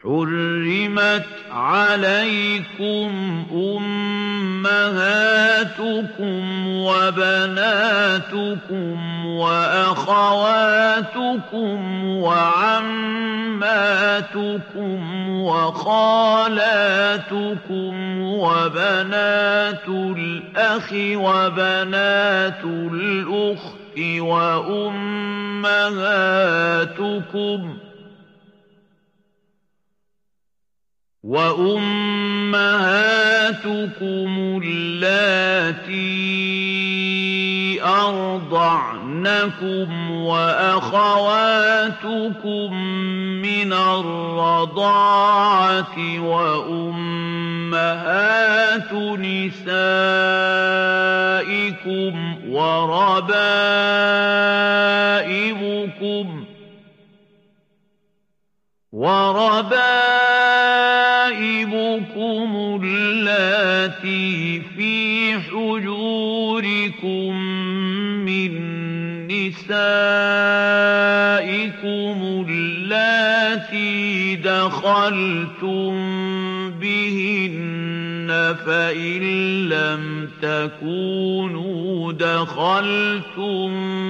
حُرِّمَتْ عَلَيْكُمْ أُمَّهَاتُكُمْ وَبَنَاتُكُمْ وَأَخَوَاتُكُمْ وَعَمَّاتُكُمْ وَخَالَاتُكُمْ وَبَنَاتُ الْأَخِ وَبَنَاتُ الْأُخْتِ وَأُمَّهَاتُكُمُ اللَّاتِي أَرْضَعْنَكُمْ وَأَخَوَاتُكُم مِّنَ الرَّضَاعَةِ وَأُمَّهَاتُ نِسَائِكُمْ وربائبكم اللاتي في حجوركم من نسائكم اللاتي دخلتم بهن فإن لم تكونوا دخلتم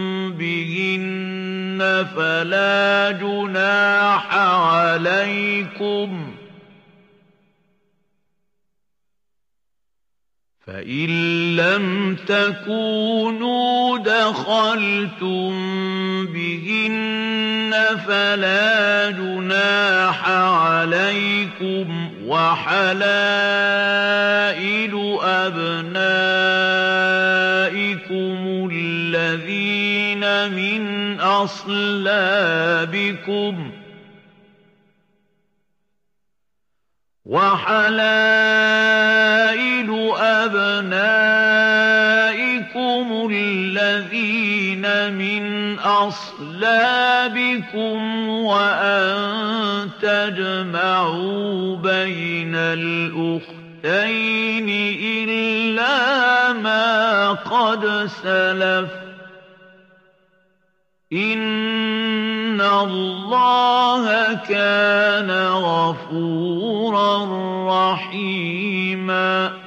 بهن فلا جناح عليكم فإن لم تكونوا دخلتم بهن فلا جناح عليكم وحلائل أبنائكم الذين من أصلابكم وأن تجمعوا بين الأختين إلا ما قد سلف إن الله كان غفورا رحيما